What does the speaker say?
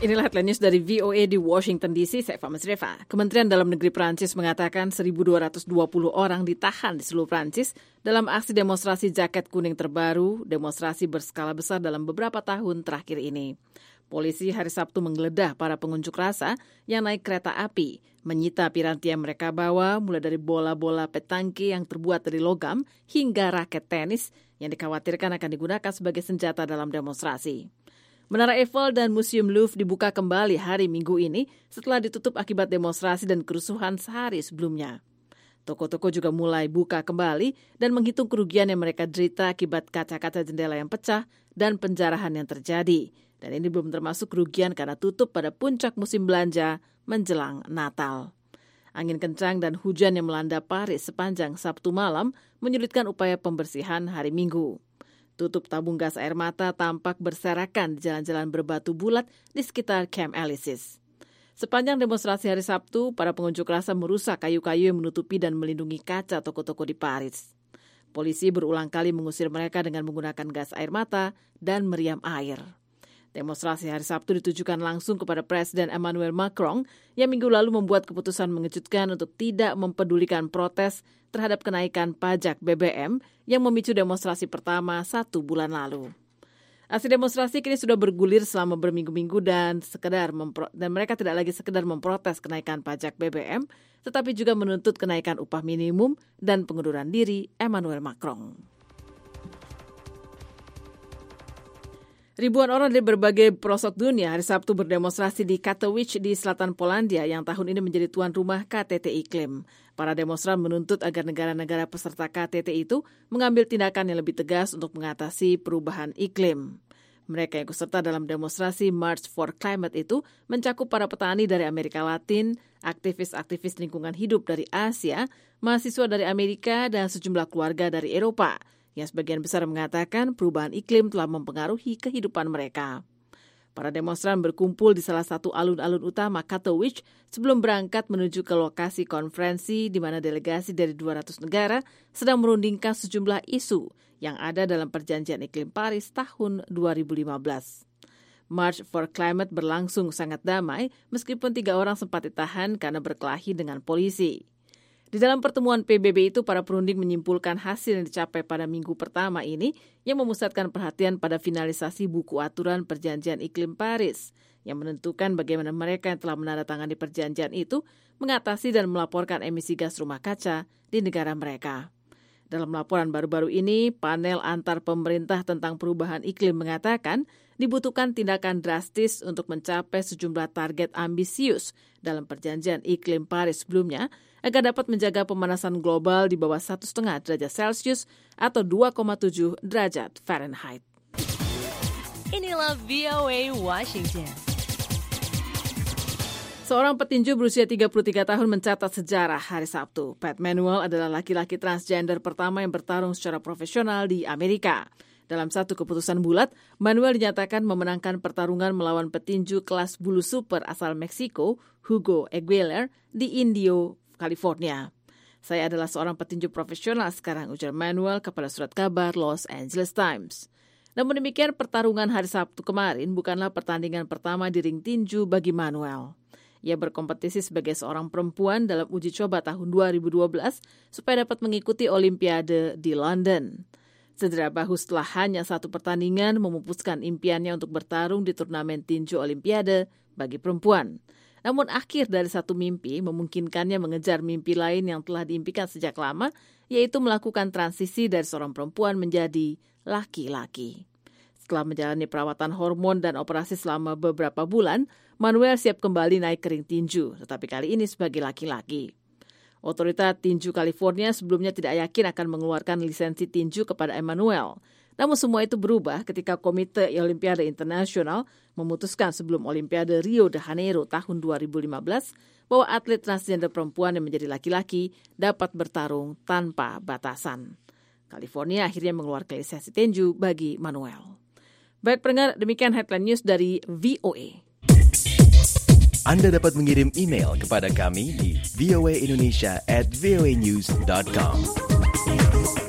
Inilah headline news dari VOA di Washington DC, saya Fama Sreva. Kementerian Dalam Negeri Prancis mengatakan 1.220 orang ditahan di seluruh Prancis dalam aksi demonstrasi jaket kuning terbaru, demonstrasi berskala besar dalam beberapa tahun terakhir ini. Polisi hari Sabtu menggeledah para pengunjuk rasa yang naik kereta api, menyita piranti yang mereka bawa mulai dari bola-bola petangki yang terbuat dari logam hingga raket tenis yang dikhawatirkan akan digunakan sebagai senjata dalam demonstrasi. Menara Eiffel dan Museum Louvre dibuka kembali hari Minggu ini setelah ditutup akibat demonstrasi dan kerusuhan sehari sebelumnya. Toko-toko juga mulai buka kembali dan menghitung kerugian yang mereka derita akibat kaca-kaca jendela yang pecah dan penjarahan yang terjadi. Dan ini belum termasuk kerugian karena tutup pada puncak musim belanja menjelang Natal. Angin kencang dan hujan yang melanda Paris sepanjang Sabtu malam menyulitkan upaya pembersihan hari Minggu. Tutup tabung gas air mata tampak berserakan di jalan-jalan berbatu bulat di sekitar Camp Elysees. Sepanjang demonstrasi hari Sabtu, para pengunjuk rasa merusak kayu-kayu yang menutupi dan melindungi kaca toko-toko di Paris. Polisi berulang kali mengusir mereka dengan menggunakan gas air mata dan meriam air. Demonstrasi hari Sabtu ditujukan langsung kepada Presiden Emmanuel Macron yang minggu lalu membuat keputusan mengejutkan untuk tidak mempedulikan protes terhadap kenaikan pajak BBM yang memicu demonstrasi pertama 1 bulan lalu. Aksi demonstrasi kini sudah bergulir selama berminggu-minggu dan mereka tidak lagi sekedar memprotes kenaikan pajak BBM, tetapi juga menuntut kenaikan upah minimum dan pengunduran diri Emmanuel Macron. Ribuan orang dari berbagai pelosok dunia hari Sabtu berdemonstrasi di Katowice di selatan Polandia yang tahun ini menjadi tuan rumah KTT Iklim. Para demonstran menuntut agar negara-negara peserta KTT itu mengambil tindakan yang lebih tegas untuk mengatasi perubahan iklim. Mereka yang ikut serta dalam demonstrasi March for Climate itu mencakup para petani dari Amerika Latin, aktivis-aktivis lingkungan hidup dari Asia, mahasiswa dari Amerika, dan sejumlah keluarga dari Eropa, yang sebagian besar mengatakan perubahan iklim telah mempengaruhi kehidupan mereka. Para demonstran berkumpul di salah satu alun-alun utama Katowice sebelum berangkat menuju ke lokasi konferensi di mana delegasi dari 200 negara sedang merundingkan sejumlah isu yang ada dalam perjanjian iklim Paris tahun 2015. March for Climate berlangsung sangat damai meskipun 3 orang sempat ditahan karena berkelahi dengan polisi. Di dalam pertemuan PBB itu, para perunding menyimpulkan hasil yang dicapai pada minggu pertama ini yang memusatkan perhatian pada finalisasi buku aturan perjanjian iklim Paris yang menentukan bagaimana mereka yang telah menandatangani perjanjian itu mengatasi dan melaporkan emisi gas rumah kaca di negara mereka. Dalam laporan baru-baru ini, panel antar pemerintah tentang perubahan iklim mengatakan dibutuhkan tindakan drastis untuk mencapai sejumlah target ambisius dalam perjanjian iklim Paris sebelumnya agar dapat menjaga pemanasan global di bawah 1,5 derajat Celcius atau 2,7 derajat Fahrenheit. Inilah VOA Washington. Seorang petinju berusia 33 tahun mencatat sejarah hari Sabtu. Pat Manuel adalah laki-laki transgender pertama yang bertarung secara profesional di Amerika. Dalam satu keputusan bulat, Manuel dinyatakan memenangkan pertarungan melawan petinju kelas bulu super asal Meksiko, Hugo Aguilar, di Indio, California. Saya adalah seorang petinju profesional sekarang, ujar Manuel kepada surat kabar Los Angeles Times. Namun demikian, pertarungan hari Sabtu kemarin bukanlah pertandingan pertama di ring tinju bagi Manuel. Ia berkompetisi sebagai seorang perempuan dalam uji coba tahun 2012 supaya dapat mengikuti Olimpiade di London. Cedera bahu setelah hanya satu pertandingan memupuskan impiannya untuk bertarung di turnamen tinju Olimpiade bagi perempuan. Namun akhir dari satu mimpi memungkinkannya mengejar mimpi lain yang telah diimpikan sejak lama, yaitu melakukan transisi dari seorang perempuan menjadi laki-laki. Setelah menjalani perawatan hormon dan operasi selama beberapa bulan, Manuel siap kembali naik ke ring tinju, tetapi kali ini sebagai laki-laki. Otoritas Tinju California sebelumnya tidak yakin akan mengeluarkan lisensi tinju kepada Emmanuel. Namun semua itu berubah ketika Komite Olimpiade Internasional memutuskan sebelum Olimpiade Rio de Janeiro tahun 2015 bahwa atlet transgender perempuan yang menjadi laki-laki dapat bertarung tanpa batasan. California akhirnya mengeluarkan lisensi tinju bagi Manuel. Baik pendengar, demikian headline news dari VOA. Anda dapat mengirim email kepada kami di voaindonesia@voanews.com.